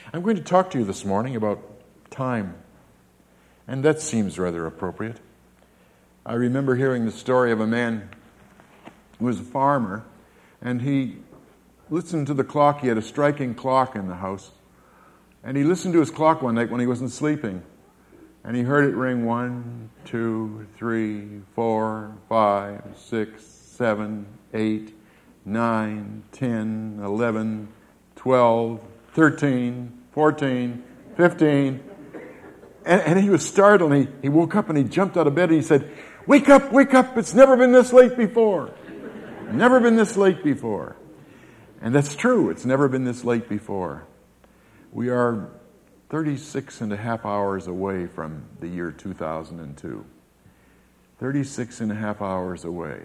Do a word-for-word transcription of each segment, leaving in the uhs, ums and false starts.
I'm going to talk to you this morning about time, and that seems rather appropriate. I remember hearing the story of a man who was a farmer, and he listened to the clock. He had a striking clock in the house, and he listened to his clock one night when he wasn't sleeping, and he heard it ring one, two, three, four, five, six, seven, eight, nine, ten, eleven, twelve, thirteen, fourteen, fifteen. And, and he was startled, and he, he woke up and he jumped out of bed and he said, "Wake up, wake up, it's never been this late before. Never been this late before." And that's true, it's never been this late before. We are thirty-six and a half hours away from the year two thousand two. thirty-six and a half hours away.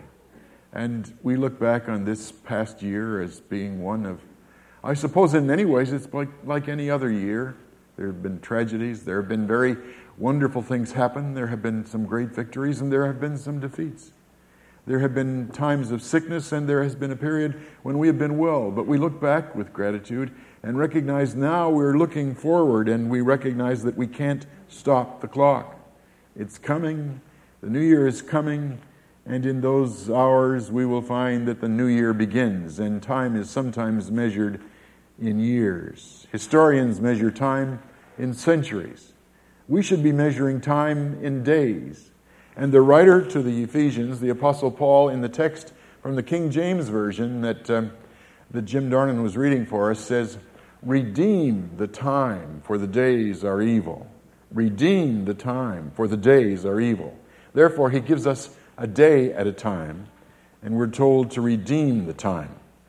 And we look back on this past year as being one of, I suppose in many ways it's like, like any other year. There have been tragedies, there have been very wonderful things happen, there have been some great victories, and there have been some defeats. There have been times of sickness, and there has been a period when we have been well. But we look back with gratitude and recognize now we're looking forward, and we recognize that we can't stop the clock. It's coming, the new year is coming, and in those hours we will find that the new year begins, and time is sometimes measured in years. Historians measure time in centuries. We should be measuring time in days. And the writer to the Ephesians, the Apostle Paul, in the text from the King James Version that, um, that Jim Darnan was reading for us, says, "Redeem the time, for the days are evil." Redeem the time, for the days are evil. Therefore, he gives us a day at a time, and we're told to redeem the time.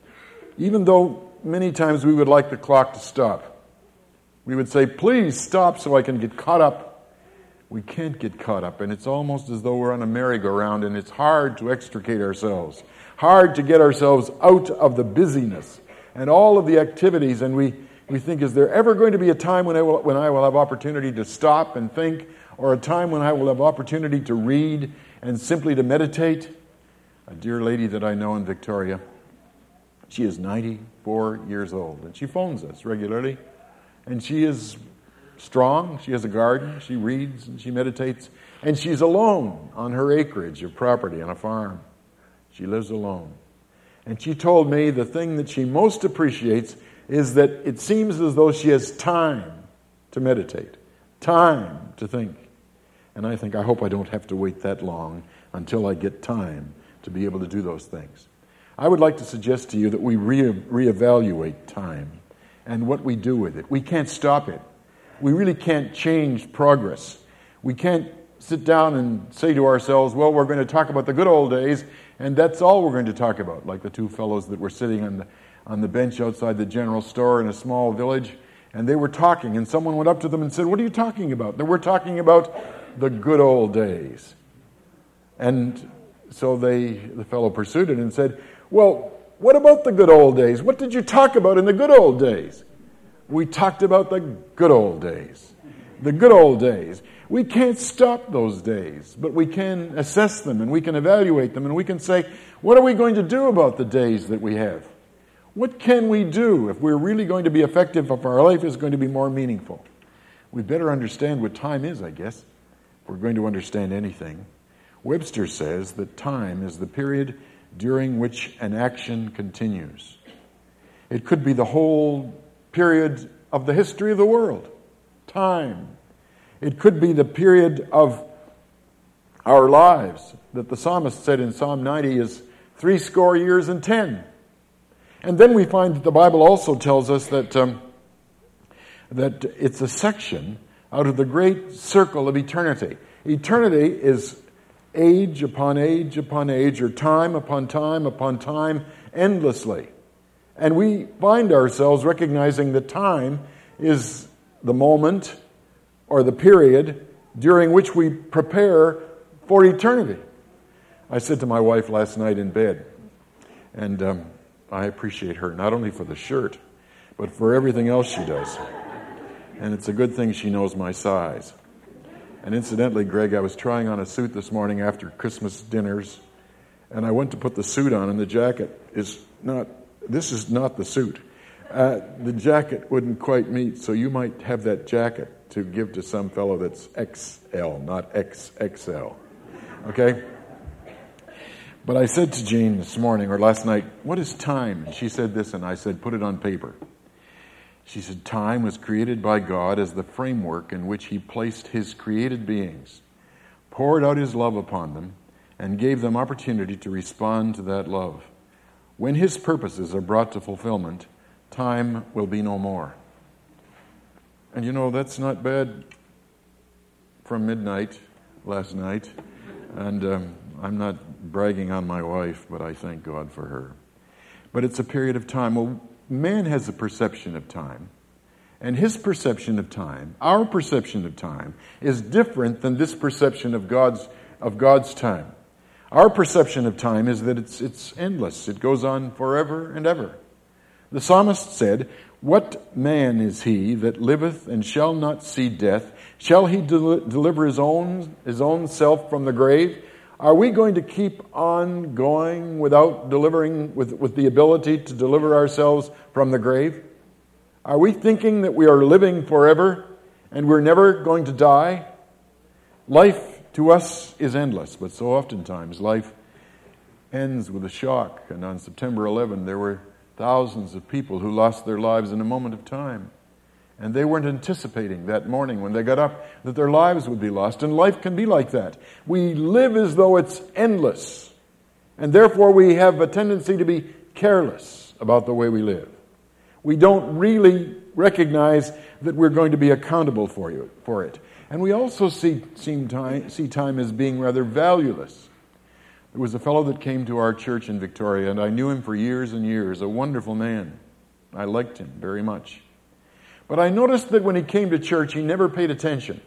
Even though many times we would like the clock to stop. We would say, "Please stop so I can get caught up." We can't get caught up, and it's almost as though we're on a merry-go-round, and it's hard to extricate ourselves, hard to get ourselves out of the busyness and all of the activities, and we, we think, is there ever going to be a time when I will, when I will have opportunity to stop and think, or a time when I will have opportunity to read and simply to meditate? A dear lady that I know in Victoria, she is ninety-four years old, and she phones us regularly, and she is strong. She has a garden, she reads, and she meditates, and she's alone on her acreage of property on a farm. She lives alone. And she told me the thing that she most appreciates is that it seems as though she has time to meditate, time to think. And I think, I hope I don't have to wait that long until I get time to be able to do those things. I would like to suggest to you that we re- reevaluate time and what we do with it. We can't stop it. We really can't change progress. We can't sit down and say to ourselves, well, we're going to talk about the good old days, and that's all we're going to talk about, like the two fellows that were sitting on the, on the bench outside the general store in a small village, and they were talking, and someone went up to them and said, "What are you talking about?" They were talking about the good old days. And so they, the fellow pursued it and said, "Well, what about the good old days? What did you talk about in the good old days?" "We talked about the good old days." The good old days. We can't stop those days, but we can assess them and we can evaluate them and we can say, what are we going to do about the days that we have? What can we do if we're really going to be effective, if our life is going to be more meaningful? We better understand what time is, I guess, if we're going to understand anything. Webster says that time is the period during which an action continues. It could be the whole period of the history of the world. Time. It could be the period of our lives that the psalmist said in Psalm ninety is three score years and ten. And then we find that the Bible also tells us that um, that it's a section out of the great circle of eternity. Eternity is age upon age upon age, or time upon time upon time, endlessly. And we find ourselves recognizing that time is the moment or the period during which we prepare for eternity. I said to my wife last night in bed, and um, I appreciate her not only for the shirt, but for everything else she does. And it's a good thing she knows my size. And incidentally, Greg, I was trying on a suit this morning after Christmas dinners, and I went to put the suit on, and the jacket is not, this is not the suit. uh, the jacket wouldn't quite meet, so you might have that jacket to give to some fellow that's X L, not X X L. Okay? But I said to Jean this morning, or last night, what is time? And she said this, and I said, put it on paper. She said, time was created by God as the framework in which He placed His created beings, poured out His love upon them, and gave them opportunity to respond to that love. When His purposes are brought to fulfillment, time will be no more. And you know, that's not bad from midnight last night. And um, I'm not bragging on my wife, but I thank God for her. But it's a period of time. Well, man has a perception of time. And his perception of time, our perception of time, is different than this perception of God's of God's time. Our perception of time is that it's it's endless. It goes on forever and ever. The psalmist said, "What man is he that liveth and shall not see death? Shall he del- deliver his own his own self from the grave?" Are we going to keep on going without delivering, with, with the ability to deliver ourselves from the grave? Are we thinking that we are living forever and we're never going to die? Life to us is endless, but so oftentimes life ends with a shock. And on September eleventh, there were thousands of people who lost their lives in a moment of time. And they weren't anticipating that morning when they got up that their lives would be lost. And life can be like that. We live as though it's endless. And therefore we have a tendency to be careless about the way we live. We don't really recognize that we're going to be accountable for you for it. And we also see, see, time, see time as being rather valueless. There was a fellow that came to our church in Victoria, and I knew him for years and years, a wonderful man. I liked him very much. But I noticed that when he came to church, he never paid attention.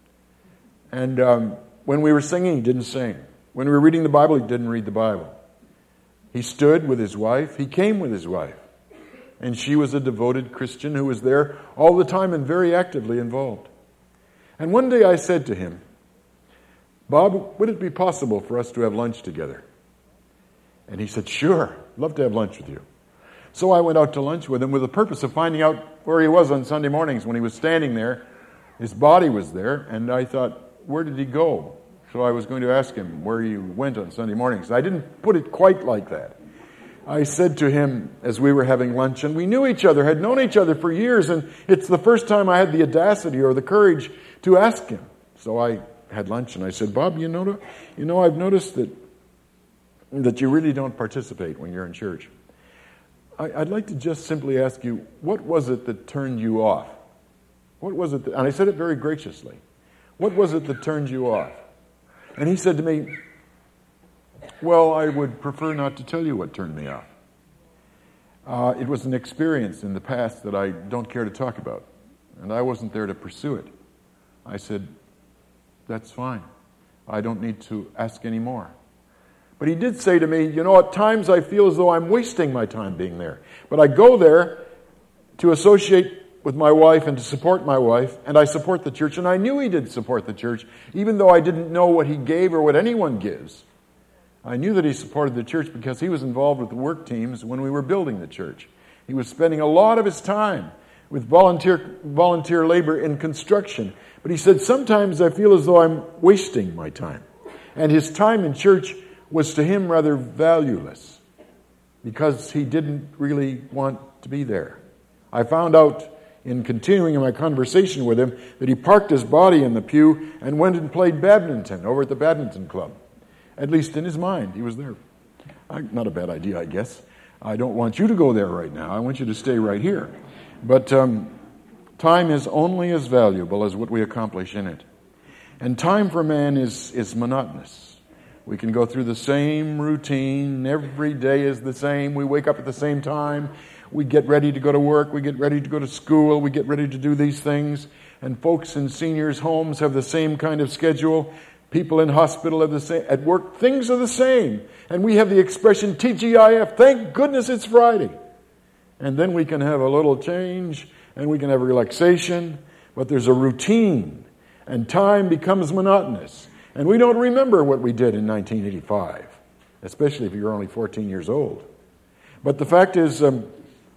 And um, when we were singing, he didn't sing. When we were reading the Bible, he didn't read the Bible. He stood with his wife. He came with his wife. And she was a devoted Christian who was there all the time and very actively involved. And one day I said to him, "Bob, would it be possible for us to have lunch together?" And he said, "Sure, love to have lunch with you." So I went out to lunch with him with the purpose of finding out where he was on Sunday mornings. When he was standing there, his body was there, and I thought, where did he go? So I was going to ask him where he went on Sunday mornings. I didn't put it quite like that. I said to him as we were having lunch, and we knew each other, had known each other for years, and it's the first time I had the audacity or the courage to ask him. So I had lunch, and I said, "Bob, you know, you know, I've noticed that that you really don't participate when you're in church. I'd like to just simply ask you, what was it that turned you off? What was it that, and I said it very graciously, what was it that turned you off?" And he said to me, "Well, I would prefer not to tell you what turned me off. Uh, it was an experience in the past that I don't care to talk about, and I wasn't there to pursue it." I said, "That's fine. I don't need to ask any more." But he did say to me, "You know, at times I feel as though I'm wasting my time being there. But I go there to associate with my wife and to support my wife, and I support the church." And I knew he did support the church, even though I didn't know what he gave or what anyone gives. I knew that he supported the church because he was involved with the work teams when we were building the church. He was spending a lot of his time with volunteer volunteer labor in construction. But he said, "Sometimes I feel as though I'm wasting my time." And his time in church was to him rather valueless because he didn't really want to be there. I found out in continuing my conversation with him that he parked his body in the pew and went and played badminton over at the badminton club. At least in his mind, he was there. I, not a bad idea, I guess. I don't want you to go there right now. I want you to stay right here. But um, time is only as valuable as what we accomplish in it. And time for man is, is monotonous. We can go through the same routine. Every day is the same. We wake up at the same time. We get ready to go to work. We get ready to go to school. We get ready to do these things. And folks in seniors' homes have the same kind of schedule. People in hospital have the same. At work, things are the same. And we have the expression T G I F, thank goodness it's Friday. And then we can have a little change and we can have relaxation. But there's a routine. And time becomes monotonous. And we don't remember what we did in nineteen eighty-five, especially if you're only fourteen years old. But the fact is, um,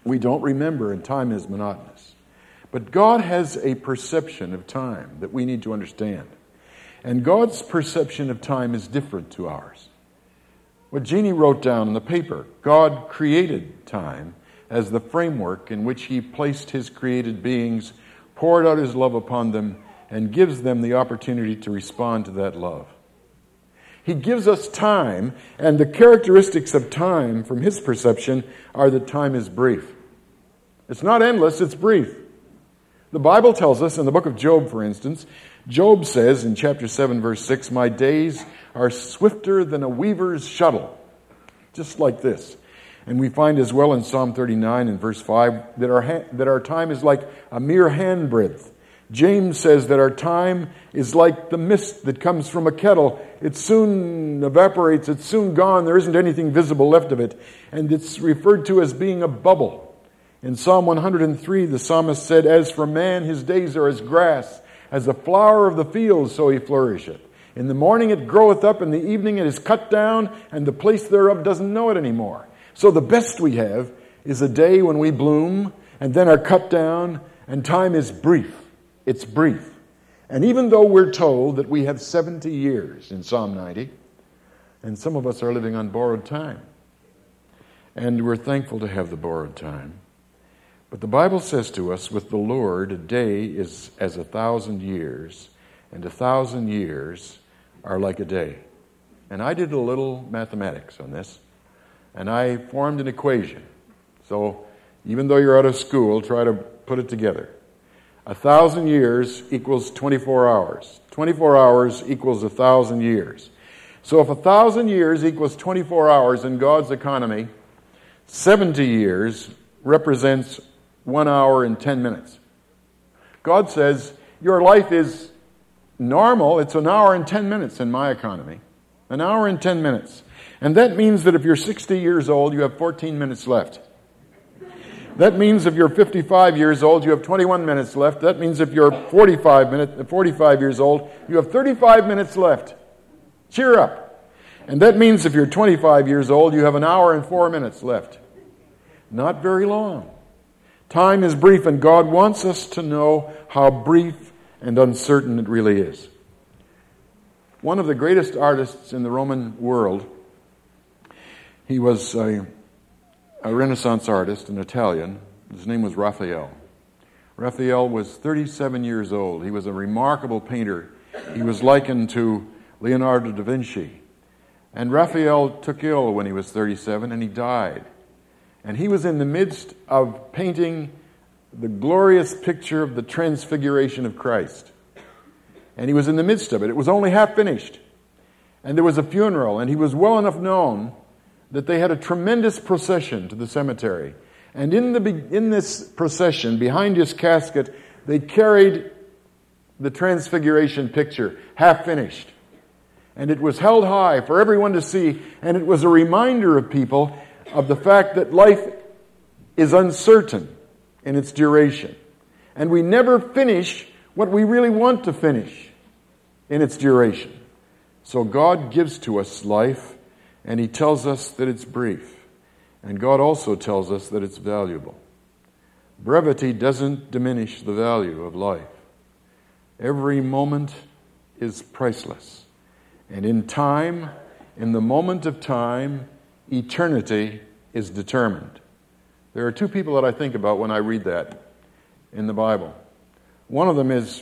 We don't remember, and time is monotonous. But God has a perception of time that we need to understand. And God's perception of time is different to ours. What Jeannie wrote down on the paper, God created time as the framework in which He placed His created beings, poured out His love upon them, and gives them the opportunity to respond to that love. He gives us time, and the characteristics of time from His perception are that time is brief. It's not endless, it's brief. The Bible tells us in the book of Job, for instance, Job says in chapter seven, verse six, "My days are swifter than a weaver's shuttle." Just like this. And we find as well in Psalm thirty-nine and verse five that our, ha- that our time is like a mere handbreadth. James says that our time is like the mist that comes from a kettle. It soon evaporates, it's soon gone, there isn't anything visible left of it. And it's referred to as being a bubble. In Psalm one hundred three, the psalmist said, "As for man, his days are as grass, as the flower of the field, so he flourisheth. In the morning it groweth up, in the evening it is cut down, and the place thereof doesn't know it anymore." So the best we have is a day when we bloom, and then are cut down, and time is brief. It's brief. And even though we're told that we have seventy years in Psalm ninety, and some of us are living on borrowed time, and we're thankful to have the borrowed time, but the Bible says to us, with the Lord, a day is as a thousand years, and a thousand years are like a day. And I did a little mathematics on this, and I formed an equation. So even though you're out of school, try to put it together. A thousand years equals twenty-four hours. twenty-four hours equals a thousand years. So if a thousand years equals twenty-four hours in God's economy, seventy years represents one hour and ten minutes. God says, your life is normal. It's an hour and ten minutes in my economy. An hour and ten minutes. And that means that if you're sixty years old, you have fourteen minutes left. That means if you're fifty-five years old, you have twenty-one minutes left. That means if you're forty-five, minute, forty-five years old, you have thirty-five minutes left. Cheer up. And that means if you're twenty-five years old, you have an hour and four minutes left. Not very long. Time is brief, and God wants us to know how brief and uncertain it really is. One of the greatest artists in the Roman world, he was a, a Renaissance artist, an Italian. His name was Raphael. Raphael was thirty-seven years old. He was a remarkable painter. He was likened to Leonardo da Vinci. And Raphael took ill when he was thirty-seven, and he died. And he was in the midst of painting the glorious picture of the transfiguration of Christ. And he was in the midst of it. It was only half finished. And there was a funeral, and he was well enough known that they had a tremendous procession to the cemetery. And in the in this procession, behind his casket, they carried the transfiguration picture, half finished. And it was held high for everyone to see, and it was a reminder of people of the fact that life is uncertain in its duration. And we never finish what we really want to finish in its duration. So God gives to us life, and He tells us that it's brief. And God also tells us that it's valuable. Brevity doesn't diminish the value of life. Every moment is priceless. And in time, in the moment of time, eternity is determined. There are two people that I think about when I read that in the Bible. One of them is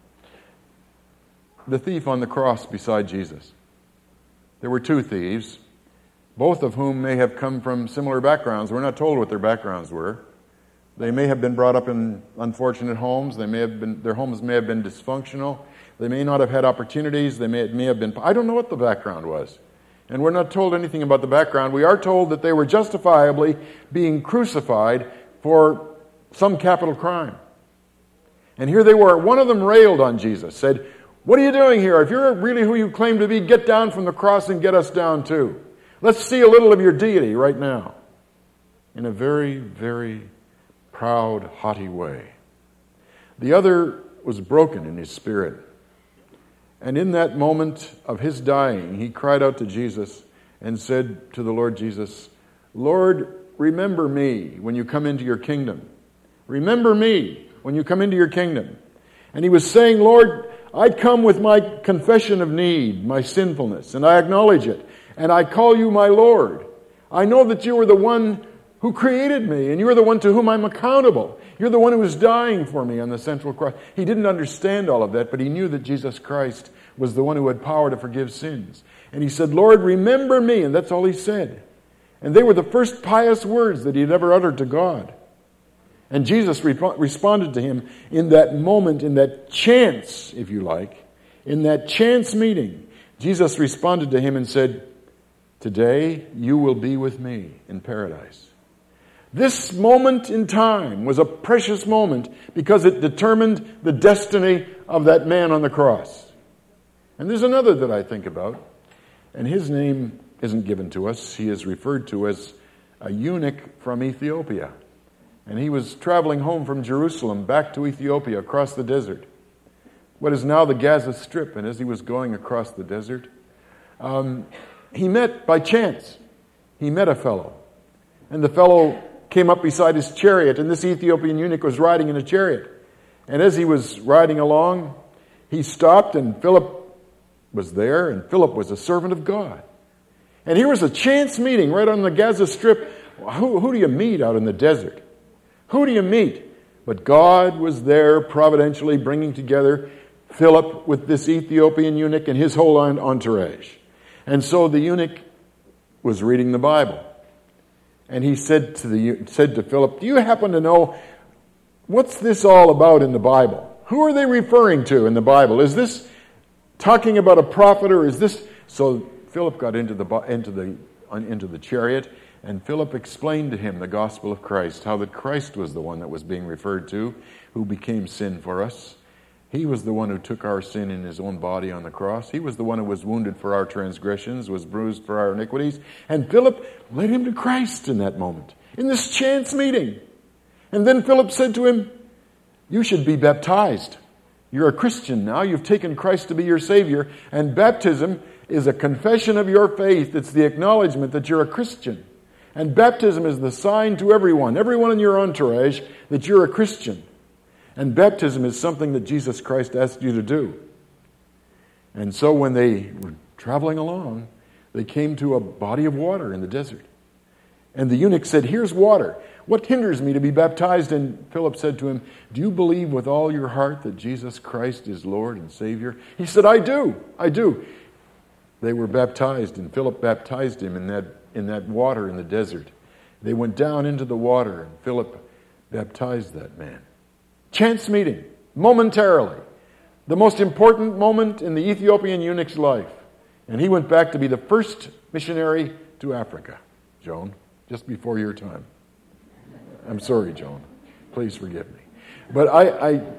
the thief on the cross beside Jesus. There were two thieves, both of whom may have come from similar backgrounds. We're not told what their backgrounds were. They may have been brought up in unfortunate homes. They may have been, their homes may have been dysfunctional. They may not have had opportunities. They may, may have been, I don't know what the background was. And we're not told anything about the background. We are told that they were justifiably being crucified for some capital crime. And here they were. One of them railed on Jesus, said, "What are you doing here? If you're really who you claim to be, get down from the cross and get us down too. Let's see a little of your deity right now." In a very, very proud, haughty way. The other was broken in his spirit. And in that moment of his dying, he cried out to Jesus and said to the Lord Jesus, "Lord, remember me when you come into your kingdom. Remember me when you come into your kingdom. And he was saying, Lord, I come with my confession of need, my sinfulness, and I acknowledge it. And I call you my Lord. I know that you are the one who created me, and you are the one to whom I'm accountable. You're the one who was dying for me on the central cross. He didn't understand all of that, but he knew that Jesus Christ was the one who had power to forgive sins. And he said, Lord, remember me. And that's all he said. And they were the first pious words that he had ever uttered to God. And Jesus rep- responded to him in that moment, in that chance, if you like, in that chance meeting. Jesus responded to him and said, today you will be with me in paradise. This moment in time was a precious moment because it determined the destiny of that man on the cross. And there's another that I think about, and his name isn't given to us. He is referred to as a eunuch from Ethiopia. And he was traveling home from Jerusalem back to Ethiopia across the desert, what is now the Gaza Strip. And as he was going across the desert, um, he met, by chance, he met a fellow. And the fellow came up beside his chariot, and this Ethiopian eunuch was riding in a chariot. And as he was riding along, he stopped, and Philip was there, and Philip was a servant of God. And here was a chance meeting right on the Gaza Strip. Who, who do you meet out in the desert? Who do you meet? But God was there providentially bringing together Philip with this Ethiopian eunuch and his whole entourage. And so the eunuch was reading the Bible. And he said to the said to Philip, do you happen to know what's this all about in the Bible? Who are they referring to in the Bible? Is this talking about a prophet, or is this... So Philip got into the into the into the chariot, and Philip explained to him the gospel of Christ, how that Christ was the one that was being referred to, who became sin for us. He was the one who took our sin in his own body on the cross. He was the one who was wounded for our transgressions, was bruised for our iniquities. And Philip led him to Christ in that moment, in this chance meeting. And then Philip said to him, you should be baptized. You're a Christian now. You've taken Christ to be your Savior. And baptism is a confession of your faith. It's the acknowledgement that you're a Christian. And baptism is the sign to everyone, everyone in your entourage, that you're a Christian. And baptism is something that Jesus Christ asked you to do. And so when they were traveling along, they came to a body of water in the desert. And the eunuch said, here's water. What hinders me to be baptized? And Philip said to him, do you believe with all your heart that Jesus Christ is Lord and Savior? He said, I do, I do. They were baptized, and Philip baptized him in that, in that water in the desert. They went down into the water, and Philip baptized that man. Chance meeting, momentarily. The most important moment in the Ethiopian eunuch's life. And he went back to be the first missionary to Africa. Joan, just before your time. I'm sorry, Joan. Please forgive me. But I I,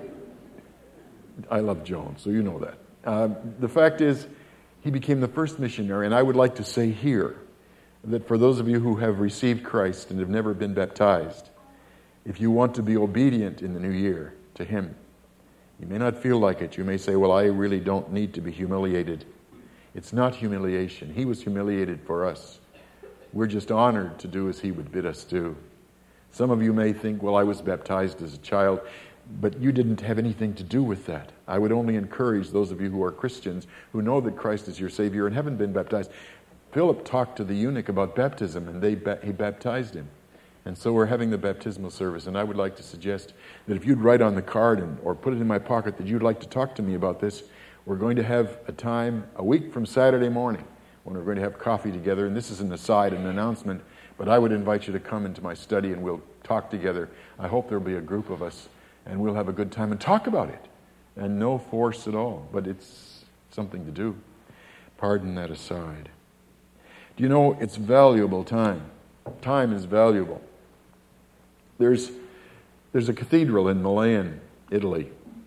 I love Joan, so you know that. Uh, the fact is, he became the first missionary, and I would like to say here that for those of you who have received Christ and have never been baptized, if you want to be obedient in the new year to Him, you may not feel like it. You may say, well, I really don't need to be humiliated. It's not humiliation. He was humiliated for us. We're just honored to do as He would bid us do. Some of you may think, well, I was baptized as a child, but you didn't have anything to do with that. I would only encourage those of you who are Christians, who know that Christ is your Savior and haven't been baptized. Philip talked to the eunuch about baptism, and they he baptized him. And so we're having the baptismal service, and I would like to suggest that if you'd write on the card and, or put it in my pocket that you'd like to talk to me about this, we're going to have a time a week from Saturday morning when we're going to have coffee together. And this is an aside, an announcement, but I would invite you to come into my study and we'll talk together. I hope there'll be a group of us, and we'll have a good time and talk about it. And no force at all, but it's something to do. Pardon that aside. Do you know it's valuable time? Time is valuable. There's there's a cathedral in Milan, Italy.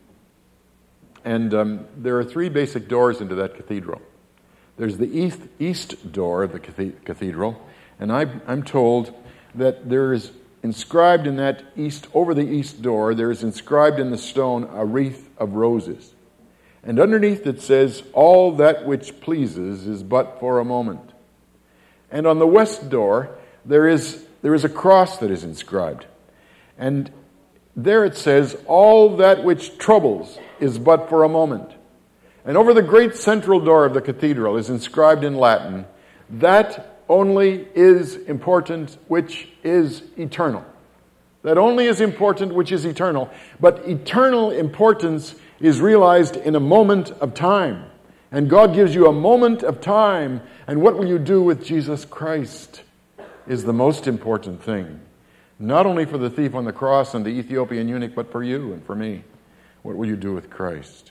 And um, there are three basic doors into that cathedral. There's the east, east door of the cathedral, and I, I'm told that there is inscribed in that east, over the east door, there is inscribed in the stone a wreath of roses. And underneath it says, all that which pleases is but for a moment. And on the west door, there is there is a cross that is inscribed. And there it says, all that which troubles is but for a moment. And over the great central door of the cathedral is inscribed in Latin, that only is important which is eternal. That only is important which is eternal. But eternal importance is realized in a moment of time. And God gives you a moment of time. And what will you do with Jesus Christ is the most important thing. Not only for the thief on the cross and the Ethiopian eunuch, but for you and for me. What will you do with Christ?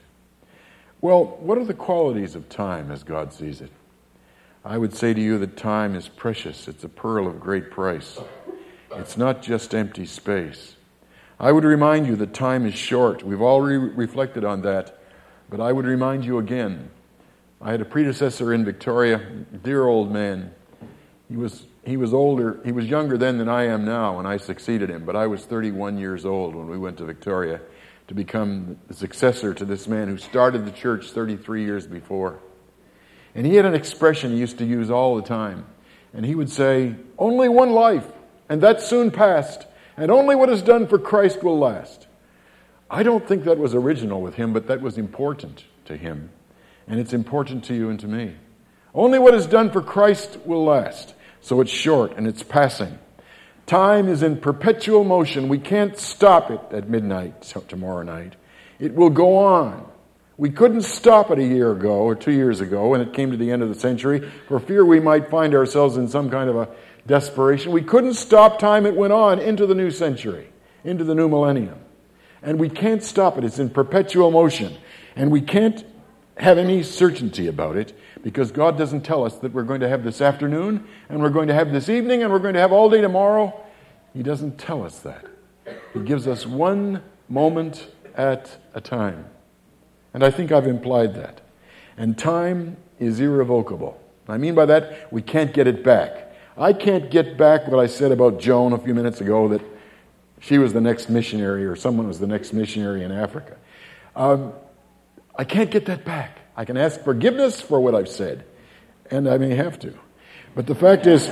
Well, what are the qualities of time as God sees it? I would say to you that time is precious. It's a pearl of great price. It's not just empty space. I would remind you that time is short. We've already reflected on that. But I would remind you again. I had a predecessor in Victoria, a dear old man. He was he was older. He was younger then than I am now, and I succeeded him. But I was thirty-one years old when we went to Victoria to become the successor to this man who started the church thirty-three years before. And he had an expression he used to use all the time. And he would say, only one life, and that's soon past, and only what is done for Christ will last. I don't think that was original with him, but that was important to him. And it's important to you and to me. Only what is done for Christ will last. So it's short and it's passing. Time is in perpetual motion. We can't stop it at midnight tomorrow night. It will go on. We couldn't stop it a year ago or two years ago when it came to the end of the century for fear we might find ourselves in some kind of a desperation. We couldn't stop time. It went on into the new century, into the new millennium. And we can't stop it. It's in perpetual motion. And we can't have any certainty about it because God doesn't tell us that we're going to have this afternoon and we're going to have this evening and we're going to have all day tomorrow. He doesn't tell us that. He gives us one moment at a time. And I think I've implied that. And time is irrevocable. I mean by that, we can't get it back. I can't get back what I said about Joan a few minutes ago, that she was the next missionary or someone was the next missionary in Africa. Um, I can't get that back. I can ask forgiveness for what I've said, and I may have to. But the fact is,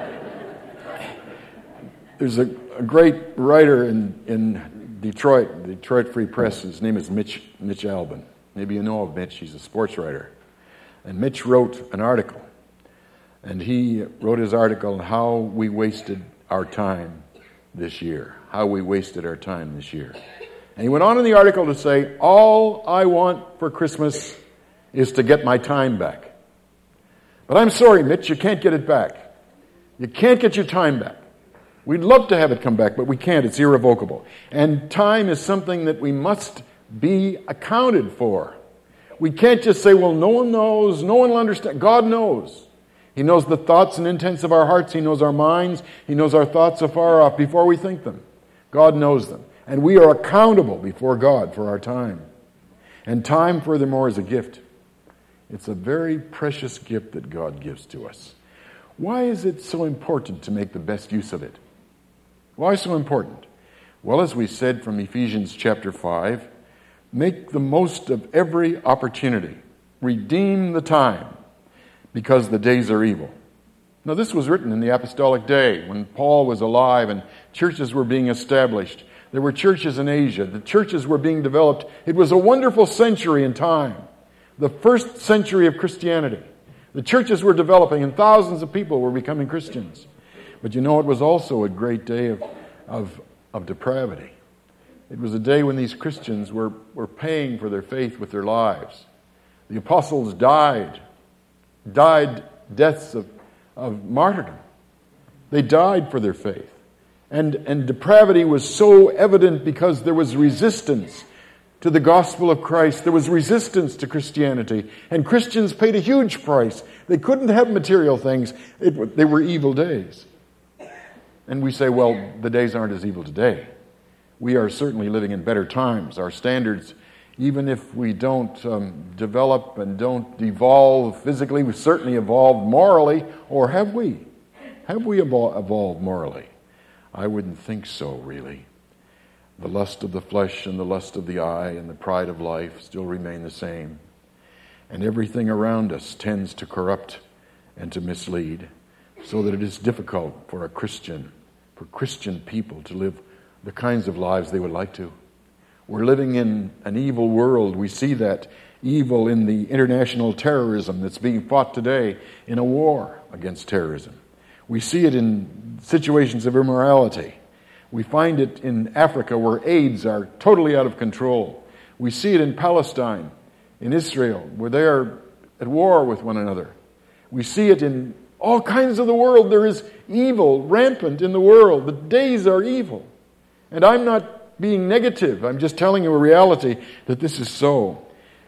there's a, a great writer in, in Detroit, Detroit Free Press. His name is Mitch, Mitch Albin. Maybe you know of Mitch. He's a sports writer. And Mitch wrote an article. And he wrote his article on how we wasted our time this year. How we wasted our time this year. And he went on in the article to say, all I want for Christmas is to get my time back. But I'm sorry, Mitch, you can't get it back. You can't get your time back. We'd love to have it come back, but we can't. It's irrevocable. And time is something that we must be accounted for. We can't just say, well, no one knows, no one will understand. God knows. He knows the thoughts and intents of our hearts. He knows our minds. He knows our thoughts afar off before we think them. God knows them. And we are accountable before God for our time. And time, furthermore, is a gift. It's a very precious gift that God gives to us. Why is it so important to make the best use of it? Why so important? Well, as we said from Ephesians chapter five, make the most of every opportunity. Redeem the time, because the days are evil. Now, this was written in the apostolic day when Paul was alive and churches were being established. There were churches in Asia. The churches were being developed. It was a wonderful century in time. The first century of Christianity. The churches were developing and thousands of people were becoming Christians. But you know, it was also a great day of, of, of depravity. It was a day when these Christians were, were paying for their faith with their lives. The apostles died. Died deaths of, of martyrdom. They died for their faith. And, and depravity was so evident because there was resistance to the gospel of Christ. There was resistance to Christianity. And Christians paid a huge price. They couldn't have material things. It, they were evil days. And we say, well, the days aren't as evil today. We are certainly living in better times. Our standards, even if we don't um, develop and don't evolve physically, we've certainly evolved morally. Or have we? Have we evol- evolved morally? I wouldn't think so, really. The lust of the flesh and the lust of the eye and the pride of life still remain the same. And everything around us tends to corrupt and to mislead, so that it is difficult for a Christian for Christian people to live the kinds of lives they would like to. We're living in an evil world. We see that evil in the international terrorism that's being fought today in a war against terrorism. We see it in situations of immorality. We find it in Africa where AIDS are totally out of control. We see it in Palestine, in Israel, where they are at war with one another. We see it in all kinds of the world. There is evil rampant in the world. The days are evil. And I'm not being negative. I'm just telling you a reality that this is so.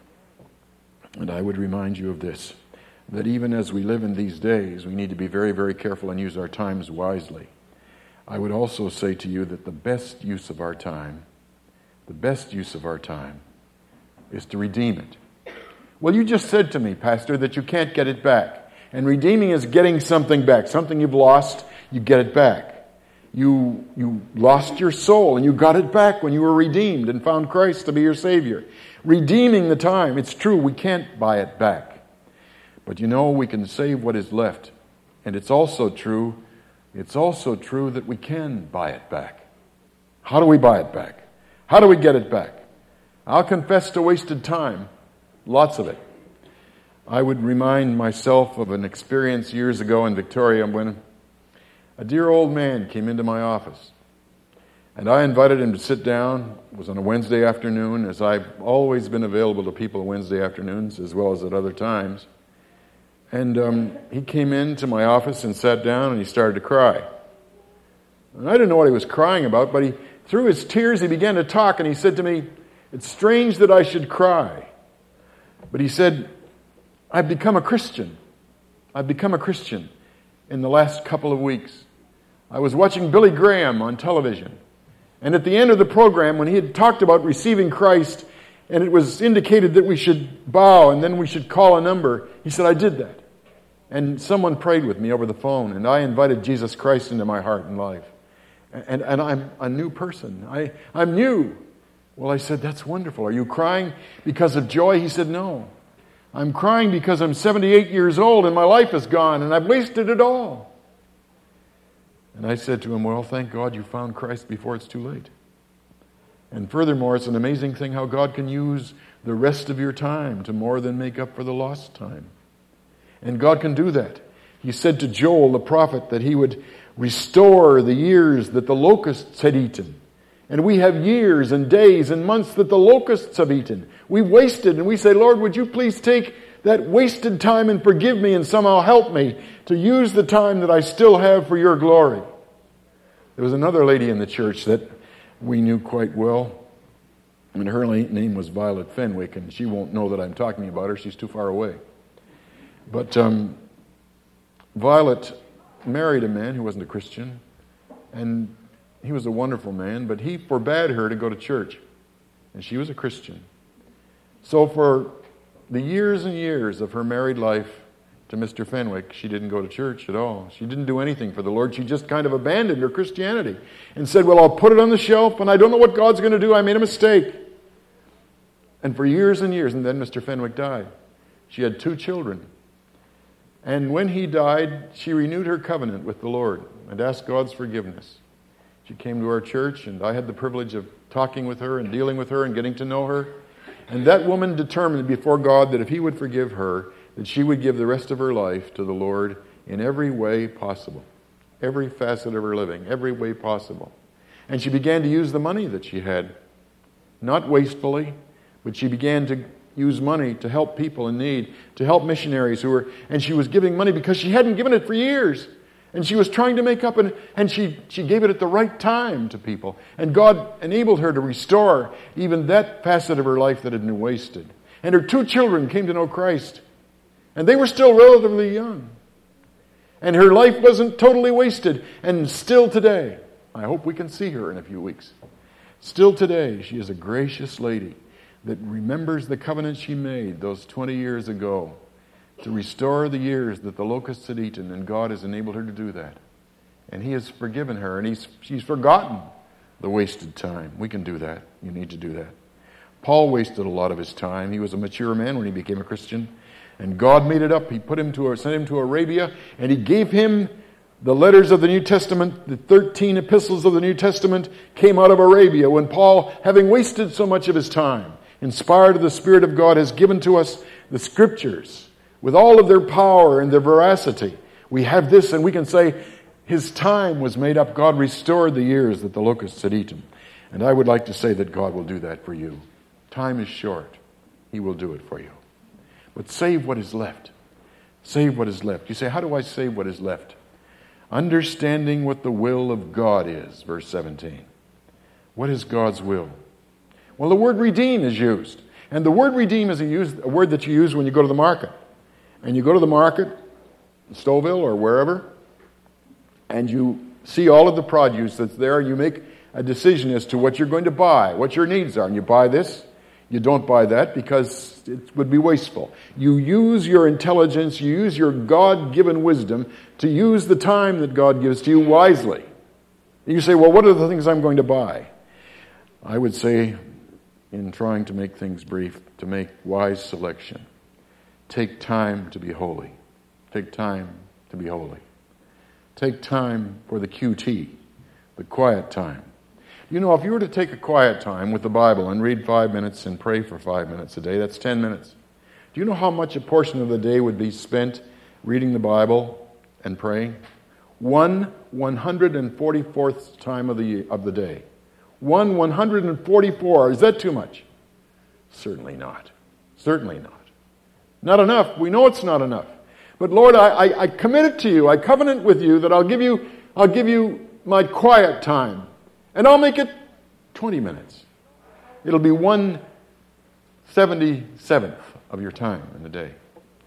And I would remind you of this, that even as we live in these days, we need to be very, very careful and use our times wisely. I would also say to you that the best use of our time, the best use of our time is to redeem it. Well, you just said to me, Pastor, that you can't get it back. And redeeming is getting something back. Something you've lost, you get it back. You, you lost your soul and you got it back when you were redeemed and found Christ to be your Savior. Redeeming the time. It's true, we can't buy it back. But you know, we can save what is left. And it's also true, it's also true that we can buy it back. How do we buy it back? How do we get it back? I'll confess to wasted time. Lots of it. I would remind myself of an experience years ago in Victoria when a dear old man came into my office. And I invited him to sit down. It was on a Wednesday afternoon, as I've always been available to people on Wednesday afternoons as well as at other times. And um, he came into my office and sat down and he started to cry. And I didn't know what he was crying about, but he, through his tears, he began to talk and he said to me, "It's strange that I should cry." But he said, "I've become a Christian. I've become a Christian in the last couple of weeks. I was watching Billy Graham on television. And at the end of the program, when he had talked about receiving Christ, and it was indicated that we should bow and then we should call a number, he said, I did that. And someone prayed with me over the phone, and I invited Jesus Christ into my heart and life. And, and I'm a new person. I, I'm new. Well, I said, that's wonderful. Are you crying because of joy? He said, no. I'm crying because I'm seventy-eight years old and my life is gone and I've wasted it all. And I said to him, well, thank God you found Christ before it's too late. And furthermore, it's an amazing thing how God can use the rest of your time to more than make up for the lost time. And God can do that. He said to Joel, the prophet, that he would restore the years that the locusts had eaten. And we have years and days and months that the locusts have eaten. We've wasted, and we say, Lord, would you please take that wasted time and forgive me and somehow help me to use the time that I still have for your glory. There was another lady in the church that we knew quite well, and her name was Violet Fenwick, and she won't know that I'm talking about her. She's too far away. But um, Violet married a man who wasn't a Christian, and he was a wonderful man, but he forbade her to go to church, and she was a Christian. So for the years and years of her married life to Mister Fenwick, she didn't go to church at all. She didn't do anything for the Lord. She just kind of abandoned her Christianity and said, well, I'll put it on the shelf, and I don't know what God's going to do. I made a mistake. And for years and years, and then Mister Fenwick died. She had two children. And when he died, she renewed her covenant with the Lord and asked God's forgiveness. She came to our church, and I had the privilege of talking with her and dealing with her and getting to know her. And that woman determined before God that if he would forgive her, that she would give the rest of her life to the Lord in every way possible. Every facet of her living, every way possible. And she began to use the money that she had, not wastefully, but she began to use money to help people in need, to help missionaries who were, and she was giving money because she hadn't given it for years. And she was trying to make up, and, and she, she gave it at the right time to people. And God enabled her to restore even that facet of her life that had been wasted. And her two children came to know Christ. And they were still relatively young. And her life wasn't totally wasted. And still today, I hope we can see her in a few weeks. Still today, she is a gracious lady that remembers the covenant she made those twenty years ago to restore the years that the locusts had eaten, and God has enabled her to do that. And he has forgiven her, and he's she's forgotten the wasted time. We can do that. You need to do that. Paul wasted a lot of his time. He was a mature man when he became a Christian, and God made it up. He put him to, sent him to Arabia, and he gave him The letters of the New Testament, the thirteen epistles of the New Testament, came out of Arabia when Paul, having wasted so much of his time, inspired of the Spirit of God, has given to us the Scriptures with all of their power and their veracity. We have this and we can say his time was made up. God restored the years that the locusts had eaten. And I would like to say that God will do that for you. Time is short. He will do it for you. But save what is left. Save what is left. You say, how do I save what is left? Understanding what the will of God is, verse seventeen. What is God's will? Well, the word redeem is used. And the word redeem is a, use, a word that you use when you go to the market. And you go to the market, Stouffville or wherever, and you see all of the produce that's there. You make a decision as to what you're going to buy, what your needs are. And you buy this, you don't buy that because it would be wasteful. You use your intelligence, you use your God-given wisdom to use the time that God gives to you wisely. You say, well, what are the things I'm going to buy? I would say, in trying to make things brief, to make wise selection. Take time to be holy. Take time to be holy. Take time for the Q T, the quiet time. You know, if you were to take a quiet time with the Bible and read five minutes and pray for five minutes a day, that's ten minutes. Do you know how much a portion of the day would be spent reading the Bible and praying? One one hundred forty-fourth time of the of the day. One one hundred forty-four. Is that too much? Certainly not. Certainly not. Not enough. We know it's not enough. But Lord, I, I, I commit it to you. I covenant with you that I'll give you I'll give you my quiet time. And I'll make it twenty minutes. It'll be one seventy-seventh of your time in the day.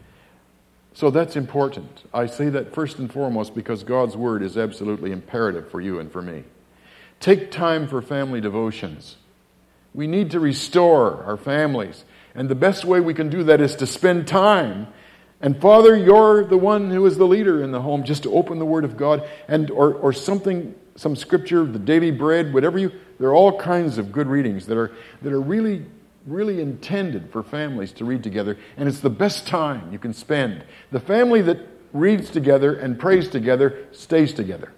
So that's important. I say that first and foremost because God's Word is absolutely imperative for you and for me. Take time for family devotions. We need to restore our families. And the best way we can do that is to spend time. And Father, you're the one who is the leader in the home, just to open the Word of God and or, or something, some scripture, the daily bread, whatever you, there are all kinds of good readings that are that are really, really intended for families to read together. And it's the best time you can spend. The family that reads together and prays together stays together.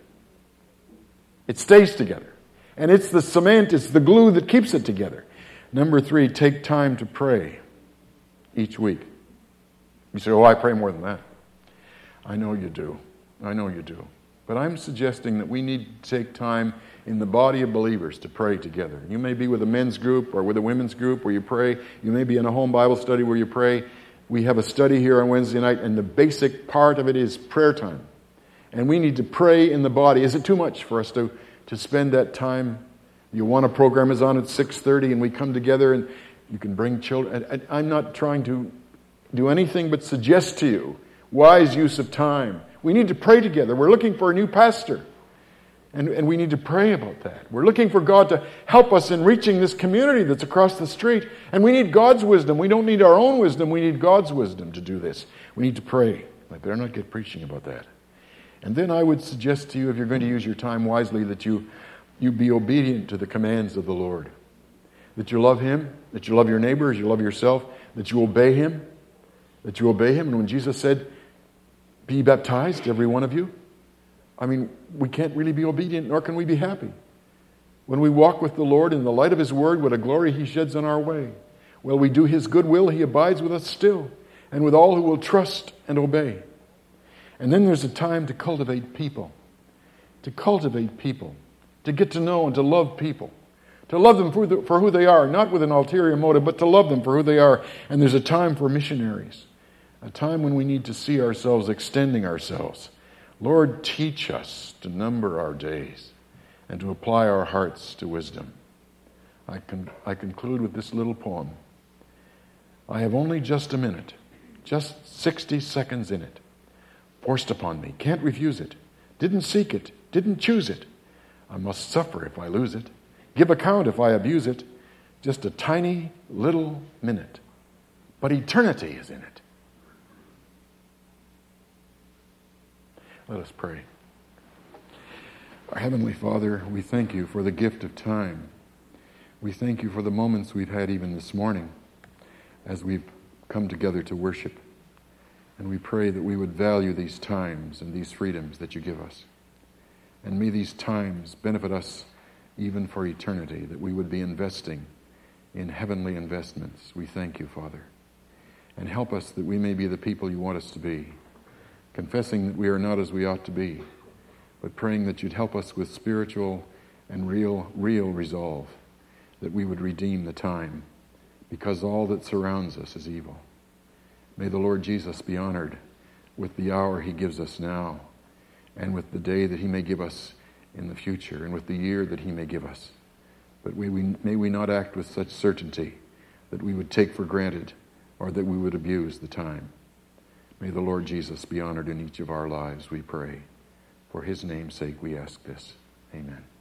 It stays together. And it's the cement, it's the glue that keeps it together. Number three, take time to pray each week. You say, oh, I pray more than that. I know you do. I know you do. But I'm suggesting that we need to take time in the body of believers to pray together. You may be with a men's group or with a women's group where you pray. You may be in a home Bible study where you pray. We have a study here on Wednesday night, and the basic part of it is prayer time. And we need to pray in the body. Is it too much for us to, to spend that time? You want a program is on at six thirty, and we come together, and you can bring children. And I'm not trying to do anything but suggest to you wise use of time. We need to pray together. We're looking for a new pastor. And, and we need to pray about that. We're looking for God to help us in reaching this community that's across the street. And we need God's wisdom. We don't need our own wisdom. We need God's wisdom to do this. We need to pray. I better not get preaching about that. And then I would suggest to you, if you're going to use your time wisely, that you, you be obedient to the commands of the Lord. That you love Him. That you love your neighbor as you love yourself. That you obey Him. That you obey Him. And when Jesus said, be baptized, every one of you, I mean, we can't really be obedient, nor can we be happy. When we walk with the Lord in the light of His Word, what a glory He sheds on our way. Well, we do His good will, He abides with us still, and with all who will trust and obey. And then there's a time to cultivate people. To cultivate people. To get to know and to love people. To love them for, the, for who they are, not with an ulterior motive, but to love them for who they are. And there's a time for missionaries. A time when we need to see ourselves extending ourselves. Lord, teach us to number our days and to apply our hearts to wisdom. I, con- I conclude with this little poem. I have only just a minute, just sixty seconds in it, forced upon me, can't refuse it, didn't seek it, didn't choose it. I must suffer if I lose it, give account if I abuse it, just a tiny little minute, but eternity is in it. Let us pray. Our Heavenly Father, we thank you for the gift of time. We thank you for the moments we've had even this morning as we've come together to worship. And we pray that we would value these times and these freedoms that you give us. And may these times benefit us even for eternity, that we would be investing in heavenly investments. We thank you, Father. And help us that we may be the people you want us to be, confessing that we are not as we ought to be, but praying that you'd help us with spiritual and real, real resolve, that we would redeem the time, because all that surrounds us is evil. May the Lord Jesus be honored with the hour he gives us now, and with the day that he may give us in the future, and with the year that he may give us. But we, we, may we not act with such certainty that we would take for granted or that we would abuse the time. May the Lord Jesus be honored in each of our lives, we pray. For his name's sake we ask this. Amen.